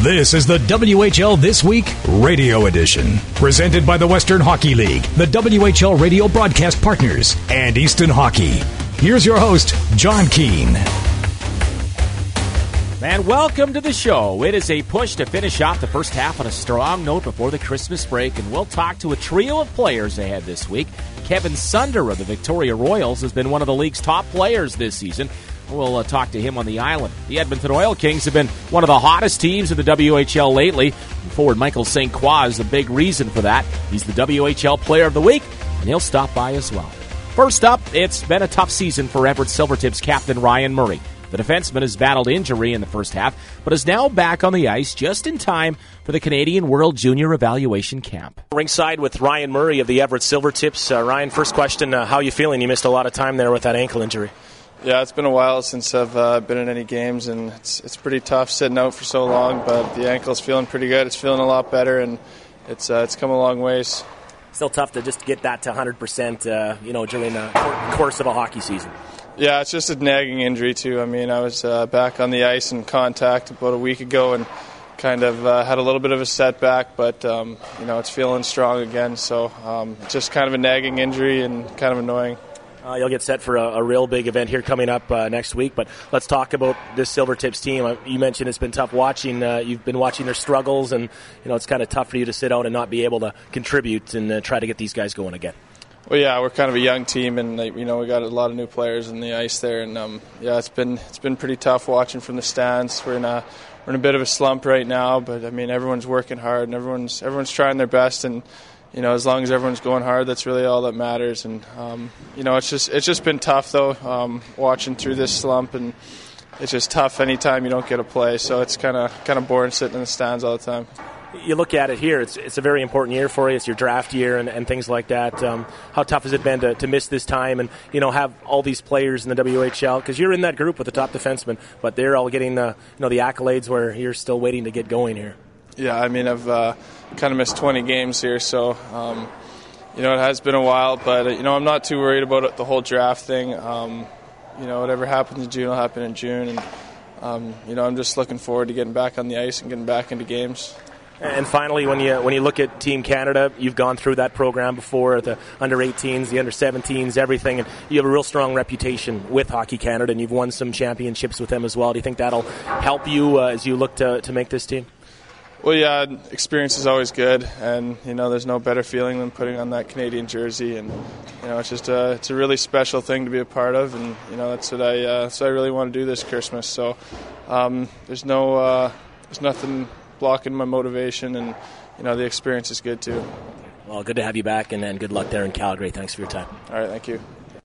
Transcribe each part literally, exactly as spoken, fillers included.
This is the W H L This Week Radio Edition, presented by the Western Hockey League, the W H L radio broadcast partners, and Easton Hockey. Here's your host, John Keane. And welcome to the show. It is a push to finish off the first half on a strong note before the Christmas break, and we'll talk to a trio of players ahead this week. Kevin Sunder of the Victoria Royals has been one of the league's top players this season. We'll uh, talk to him on the island. The Edmonton Oil Kings have been one of the hottest teams in the W H L lately. And forward Michael Saint Croix is the big reason for that. He's the W H L Player of the Week, and he'll stop by as well. First up, it's been a tough season for Everett Silvertips captain Ryan Murray. The defenseman has battled injury in the first half, but is now back on the ice just in time for the Canadian World Junior Evaluation Camp. Ringside with Ryan Murray of the Everett Silvertips. Uh, Ryan, first question, uh, how are you feeling? You missed a lot of time there with that ankle injury. Yeah, it's been a while since I've uh, been in any games, and it's it's pretty tough sitting out for so long, but the ankle's feeling pretty good. It's feeling a lot better, and it's uh, it's come a long ways. Still tough to just get that to one hundred percent, uh, you know, during the course of a hockey season. Yeah, it's just a nagging injury, too. I mean, I was uh, back on the ice in contact about a week ago and kind of uh, had a little bit of a setback, but, um, you know, it's feeling strong again. So um, just kind of a nagging injury and kind of annoying. Uh, you'll get set for a, a real big event here coming up uh, next week, but let's talk about this Silvertips team. Uh, you mentioned it's been tough watching. Uh, you've been watching their struggles, and, you know, it's kind of tough for you to sit out and not be able to contribute and uh, try to get these guys going again. Well, yeah, we're kind of a young team, and you know we got a lot of new players in the ice there, and um, yeah, it's been it's been pretty tough watching from the stands. We're in a we're in a bit of a slump right now, but I mean everyone's working hard and everyone's everyone's trying their best, and you know as long as everyone's going hard, that's really all that matters. And um, you know it's just it's just been tough though, um, watching through this slump, and it's just tough anytime you don't get a play. So it's kind of kind of boring sitting in the stands all the time. You look at it here, it's it's a very important year for you. It's your draft year and, and things like that. Um, how tough has it been to, to miss this time and, you know, have all these players in the W H L? Because you're in that group with the top defensemen, but they're all getting the, you know, the accolades where you're still waiting to get going here. Yeah, I mean, I've uh, kind of missed twenty games here, so, um, you know, it has been a while. But, uh, you know, I'm not too worried about it, the whole draft thing. Um, you know, whatever happens in June will happen in June. And, um, you know, I'm just looking forward to getting back on the ice and getting back into games. And finally, when you when you look at Team Canada, you've gone through that program before, the under eighteens, the under seventeens, everything, and you have a real strong reputation with Hockey Canada, and you've won some championships with them as well. Do you think that'll help you uh, as you look to, to make this team? Well, yeah, experience is always good, and you know, there's no better feeling than putting on that Canadian jersey, and you know, it's just a it's a really special thing to be a part of, and you know, that's what I uh, that's what I really want to do this Christmas. So um, there's no uh, there's nothing blocking my motivation, and you know the experience is good too. Well, good to have you back, and then good luck there in Calgary. Thanks for your time. All right, thank you.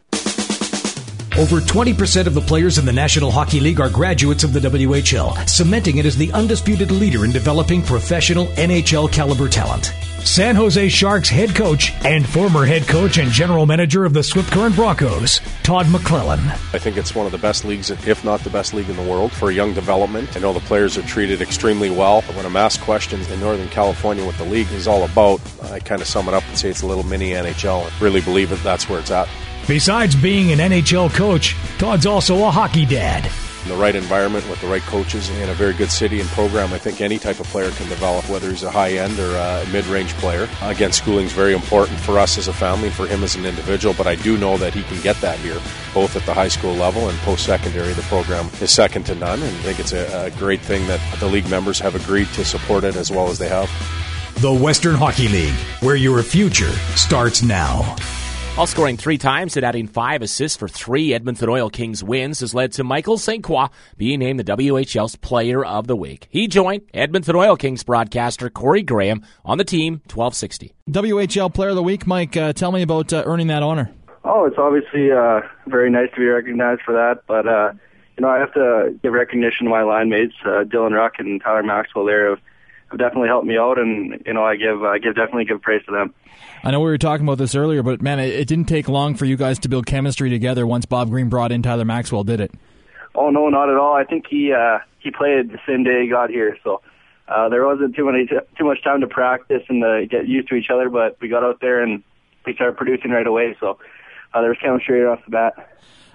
Over twenty percent of the players in the National Hockey League are graduates of the W H L, cementing it as the undisputed leader in developing professional N H L caliber talent. San Jose Sharks head coach and former head coach and general manager of the Swift Current Broncos, Todd McClellan. I think it's one of the best leagues, if not the best league in the world, for young development. I know the players are treated extremely well. When I'm asked questions in Northern California what the league is all about, I kind of sum it up and say it's a little mini N H L. I really believe that that's where it's at. Besides being an N H L coach, Todd's also a hockey dad. In the right environment with the right coaches and a very good city and program, I think any type of player can develop, whether he's a high-end or a mid-range player. Again, schooling is very important for us as a family and for him as an individual, but I do know that he can get that here, both at the high school level and post-secondary. The program is second to none, and I think it's a, a great thing that the league members have agreed to support it as well as they have. The Western Hockey League, where your future starts now. All scoring three times and adding five assists for three Edmonton Oil Kings wins has led to Michael Saint Croix being named the W H L's Player of the Week. He joined Edmonton Oil Kings broadcaster Corey Graham on the team twelve sixty. W H L Player of the Week, Mike, uh, tell me about uh, earning that honor. Oh, it's obviously uh, very nice to be recognized for that, but uh, you know I have to give recognition to my line mates, uh, Dylan Ruck and Tyler Maxwell. There have, have definitely helped me out, and you know I give I give definitely give praise to them. I know we were talking about this earlier, but man, it, it didn't take long for you guys to build chemistry together once Bob Green brought in Tyler Maxwell, did it? Oh no, not at all. I think he uh, he played the same day he got here, so uh, there wasn't too many too much time to practice and to get used to each other. But we got out there and we started producing right away, so uh, there was chemistry right off the bat.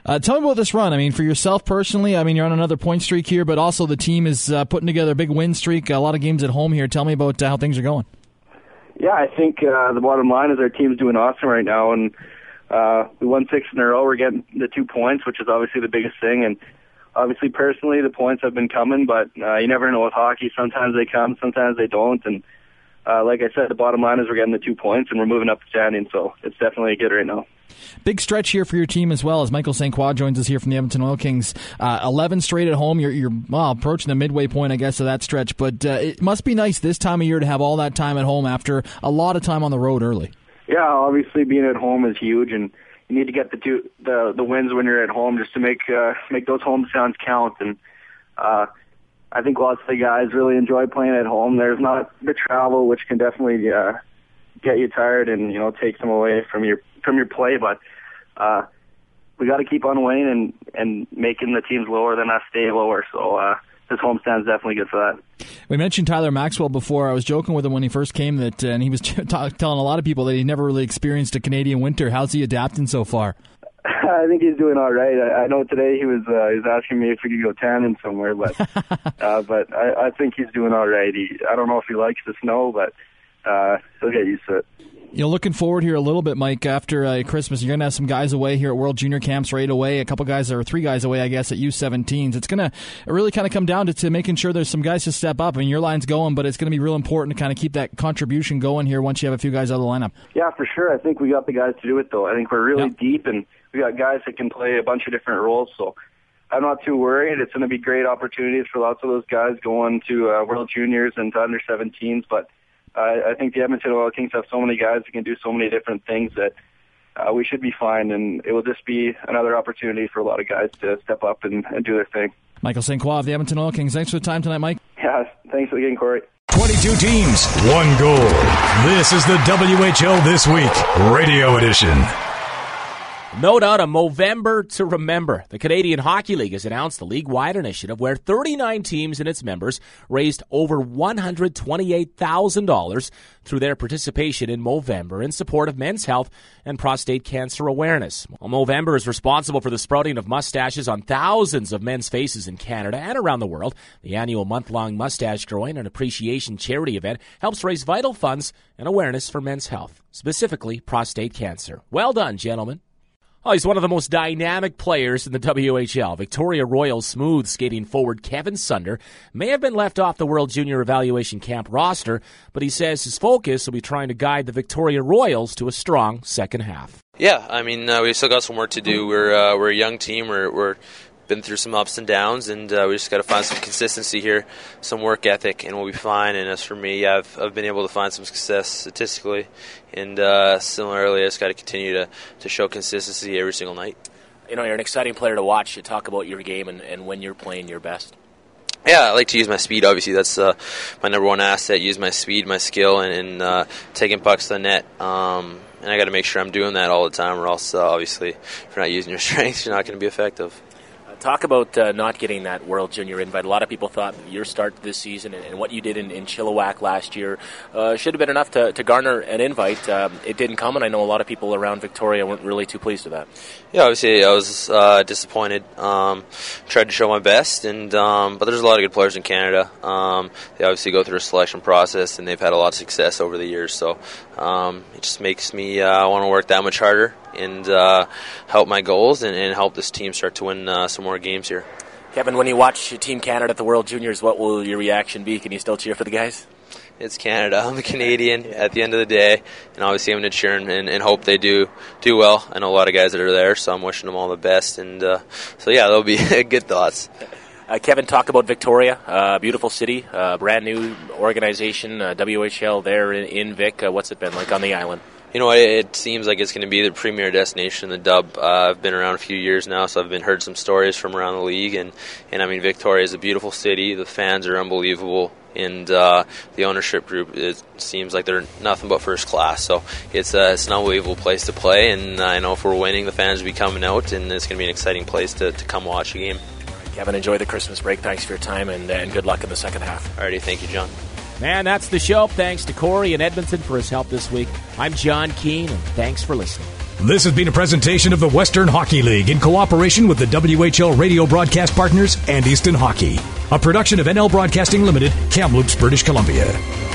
Uh, tell me about this run. I mean, for yourself personally, I mean, you're on another point streak here, but also the team is uh, putting together a big win streak, a lot of games at home here. Tell me about uh, how things are going. Yeah, I think uh, the bottom line is our team's doing awesome right now, and uh, we won six in a row. We're getting the two points, which is obviously the biggest thing, and obviously personally the points have been coming, but uh, you never know with hockey. Sometimes they come, sometimes they don't, and uh, like I said, the bottom line is we're getting the two points, and we're moving up the standing, so it's definitely good right now. Big stretch here for your team as well, as Michael Saint Croix joins us here from the Edmonton Oil Kings. Uh, eleven straight at home. You're, you're well, approaching the midway point, I guess, of that stretch. But uh, it must be nice this time of year to have all that time at home after a lot of time on the road early. Yeah, obviously being at home is huge, and you need to get the two, the the wins when you're at home just to make uh, make those home sounds count. And uh, I think lots of the guys really enjoy playing at home. There's not the travel, which can definitely uh, get you tired and you know take some away from your from your play, but uh, we got to keep on winning and, and making the teams lower than us stay lower. So uh, this homestand's definitely good for that. We mentioned Tyler Maxwell before. I was joking with him when he first came that, uh, and he was t- telling a lot of people that he never really experienced a Canadian winter. How's he adapting so far? I think he's doing all right. I, I know today he was uh, he was asking me if we could go tanning somewhere, but uh, but I, I think he's doing all right. He, I don't know if he likes the snow, but uh, he'll get used to it. You know, looking forward here a little bit, Mike, after uh, Christmas. You're going to have some guys away here at World Junior Camps right away, a couple guys, or three guys away, I guess, at U seventeens. It's going to really kind of come down to, to making sure there's some guys to step up. I mean, your line's going, but it's going to be real important to kind of keep that contribution going here once you have a few guys out of the lineup. Yeah, for sure. I think we got the guys to do it, though. I think we're really yeah. deep, and we got guys that can play a bunch of different roles, so I'm not too worried. It's going to be great opportunities for lots of those guys going to uh, World Juniors and to under seventeens, but Uh, I think the Edmonton Oil Kings have so many guys that can do so many different things that uh, we should be fine, and it will just be another opportunity for a lot of guys to step up and, and do their thing. Michael Saint Croix of the Edmonton Oil Kings, thanks for the time tonight, Mike. Yeah, thanks again, Corey. twenty-two teams, one goal. This is the W H L This Week, Radio Edition. No doubt a Movember to remember. The Canadian Hockey League has announced the league-wide initiative where thirty-nine teams and its members raised over one hundred twenty-eight thousand dollars through their participation in Movember in support of men's health and prostate cancer awareness. Well, Movember is responsible for the sprouting of mustaches on thousands of men's faces in Canada and around the world. The annual month-long mustache growing and appreciation charity event helps raise vital funds and awareness for men's health, specifically prostate cancer. Well done, gentlemen. Oh, he's one of the most dynamic players in the W H L. Victoria Royals smooth skating forward Kevin Sunder may have been left off the World Junior Evaluation Camp roster, but he says his focus will be trying to guide the Victoria Royals to a strong second half. Yeah, I mean, uh, we've still got some work to do. We're uh, we're a young team. We're we're been through some ups and downs, and uh, we just got to find some consistency here, some work ethic, and we'll be fine. And as for me, I've I've been able to find some success statistically, and uh, similarly, I just got to continue to to show consistency every single night. You know, you're an exciting player to watch. You talk about your game and, and when you're playing your best. Yeah, I like to use my speed. Obviously, that's uh, my number one asset. Use my speed, my skill, and, and uh, taking pucks to the net. Um, and I got to make sure I'm doing that all the time, or else, uh, obviously, if you're not using your strengths, you're not going to be effective. Talk about uh, not getting that World Junior invite. A lot of people thought your start this season and, and what you did in, in Chilliwack last year uh, should have been enough to, to garner an invite. Um, it didn't come, and I know a lot of people around Victoria weren't really too pleased with that. Yeah, obviously I was uh, disappointed. Um, tried to show my best, and um, but there's a lot of good players in Canada. Um, they obviously go through a selection process, and they've had a lot of success over the years. So um, it just makes me uh, want to work that much harder and uh, help my goals and, and help this team start to win uh, some more games here. Kevin, when you watch Team Canada at the World Juniors, what will your reaction be? Can you still cheer for the guys? It's Canada. I'm a Canadian at the end of the day, and obviously I'm going to cheer and, and, and hope they do do well. I know a lot of guys that are there, so I'm wishing them all the best. And uh, so, yeah, that'll be good thoughts. Uh, Kevin, talk about Victoria, uh, beautiful city, uh, brand new organization, uh, W H L there in, in Vic. Uh, what's it been like on the island? You know, it, it seems like it's going to be the premier destination, the Dub. Uh, I've been around a few years now, so I've been heard some stories from around the league, and, and I mean, Victoria is a beautiful city. The fans are unbelievable, and uh, the ownership group, it seems like they're nothing but first class. So it's, uh, it's an unbelievable place to play, and I know if we're winning, the fans will be coming out, and it's going to be an exciting place to, to come watch a game. Kevin, enjoy the Christmas break. Thanks for your time, and, and good luck in the second half. Alrighty, thank you, John. Man, that's the show. Thanks to Corey in Edmonton for his help this week. I'm John Keane, and thanks for listening. This has been a presentation of the Western Hockey League in cooperation with the W H L radio broadcast partners and Easton Hockey. A production of N L Broadcasting Limited, Kamloops, British Columbia.